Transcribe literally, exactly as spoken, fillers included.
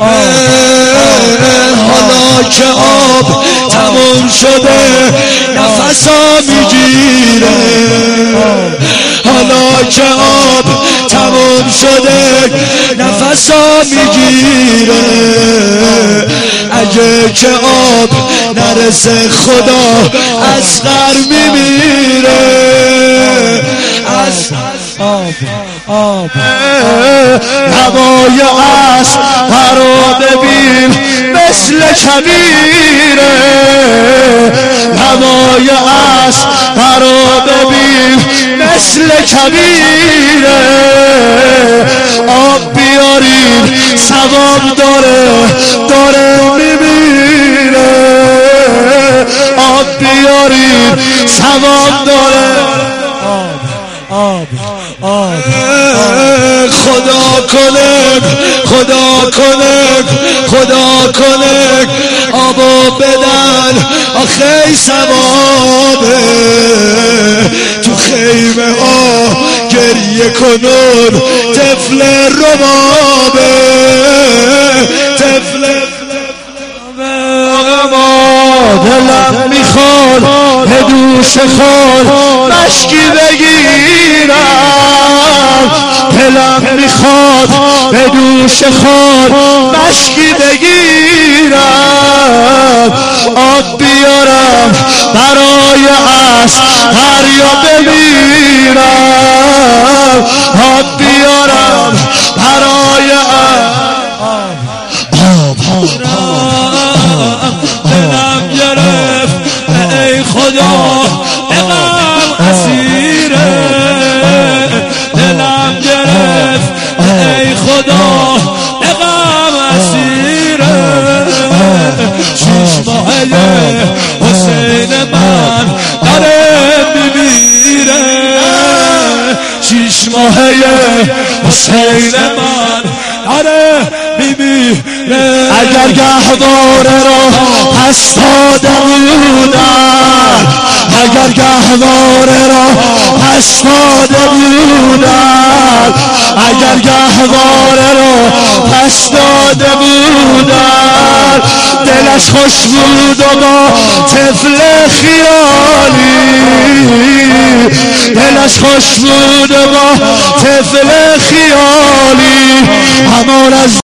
حالا که آب تموم شده نفسا میگیره، حالا که آب تموم شده نفسا میگیره. اگه که آب نرسه خدا اصغر میمیره. از آب آب هوای اصغر رو ببین مثل کبیره، هوای اصغر رو ببین مثل کبیره. آب بیاریم ثواب داره داره میمیره، آب بیاریم ثواب داره. آب آب آب خدا کنه خدا کنه خدا کنه آبو بدن آخه ثوابه. تو خیمه ها گریه کنون طفل ربابه، طفل دلم میخواد به دوش خود مشکی بگیرم، دلم میخواد به دوش خود مشکی بگیرم. آب بیارم برای اصغر یا بمیرم، آب بیارم برای آب آب دلم گرفت ای خدا دلم اسیره، دلم گرفت ای خدا دلم اسیره. شش ماهه حسین من داره میمیره، شش ماهه حسین من داره میمیره. اگر گهواره را پس داده بودن، اگر گهواره را پس داده بودن، اگر گهواره را پس داده بودن، دلش خوش بود و با طفل خیالی، دلش خوش بود و با طفل خیالی. همان از